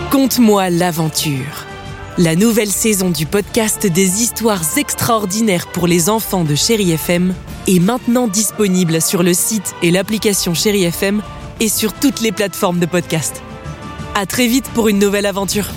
Conte-moi l'aventure. La nouvelle saison du podcast des histoires extraordinaires pour les enfants de Chéri FM est maintenant disponible sur le site et l'application Chéri FM et sur toutes les plateformes de podcast. À très vite pour une nouvelle aventure.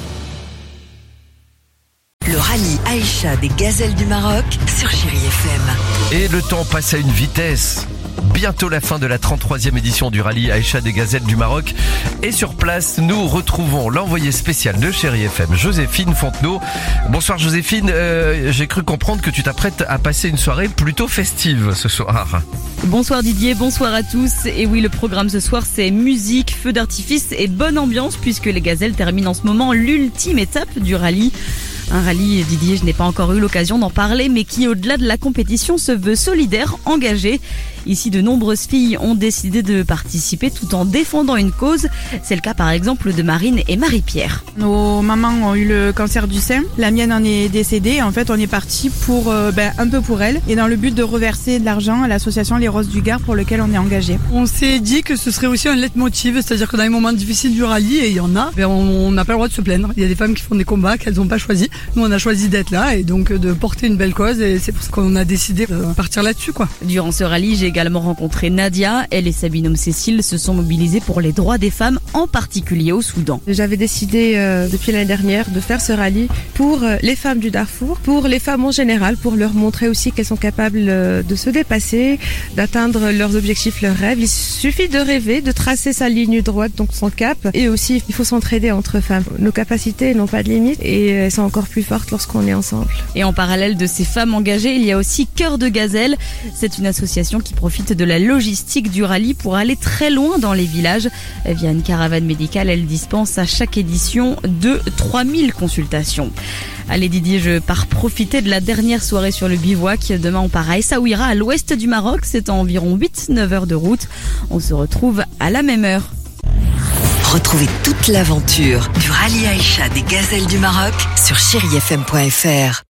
Le rallye Aïcha des gazelles du Maroc sur Chéri FM. Et le temps passe à une vitesse. Bientôt la fin de la 33e édition du rallye Aïcha des gazelles du Maroc. Et sur place, nous retrouvons l'envoyée spéciale de Chéri FM, Joséphine Fontenot. Bonsoir Joséphine, j'ai cru comprendre que tu t'apprêtes à passer une soirée plutôt festive ce soir. Bonsoir Didier, bonsoir à tous. Et oui, le programme ce soir, c'est musique, feux d'artifice et bonne ambiance puisque les gazelles terminent en ce moment l'ultime étape du rallye. Un rallye, Didier, je n'ai pas encore eu l'occasion d'en parler, mais qui, au-delà de la compétition, se veut solidaire, engagé. Ici, de nombreuses filles ont décidé de participer tout en défendant une cause. C'est le cas, par exemple, de Marine et Marie-Pierre. Nos mamans ont eu le cancer du sein. La mienne en est décédée. En fait, on est parti pour un peu pour elle et dans le but de reverser de l'argent à l'association Les Roses du Gard pour lequel on est engagé. On s'est dit que ce serait aussi un leitmotiv, c'est-à-dire que dans les moments difficiles du rallye, et il y en a, on n'a pas le droit de se plaindre. Il y a des femmes qui font des combats qu'elles n'ont pas choisis. Nous, on a choisi d'être là et donc de porter une belle cause et c'est pour ça qu'on a décidé de partir là-dessus, quoi. Durant ce rallye, j'ai également rencontré Nadia. Elle et sa binôme Cécile se sont mobilisées pour les droits des femmes, en particulier au Soudan. J'avais décidé depuis l'année dernière de faire ce rallye pour les femmes du Darfour, pour les femmes en général, pour leur montrer aussi qu'elles sont capables de se dépasser, d'atteindre leurs objectifs, leurs rêves. Il suffit de rêver, de tracer sa ligne droite, donc son cap. Et aussi, il faut s'entraider entre femmes. Nos capacités n'ont pas de limite et elles sont encore plus fortes lorsqu'on est ensemble. Et en parallèle de ces femmes engagées, il y a aussi Cœur de Gazelle. C'est une association qui profite de la logistique du rallye pour aller très loin dans les villages. Via une caravane médicale, elle dispense à chaque édition de 3000 consultations. Allez Didier, je pars profiter de la dernière soirée sur le bivouac. Demain on part à Essaouira, à l'ouest du Maroc. C'est à environ 8-9 heures de route. On se retrouve à la même heure. Retrouvez toute l'aventure du rallye Aïcha des gazelles du Maroc sur chérifm.fr.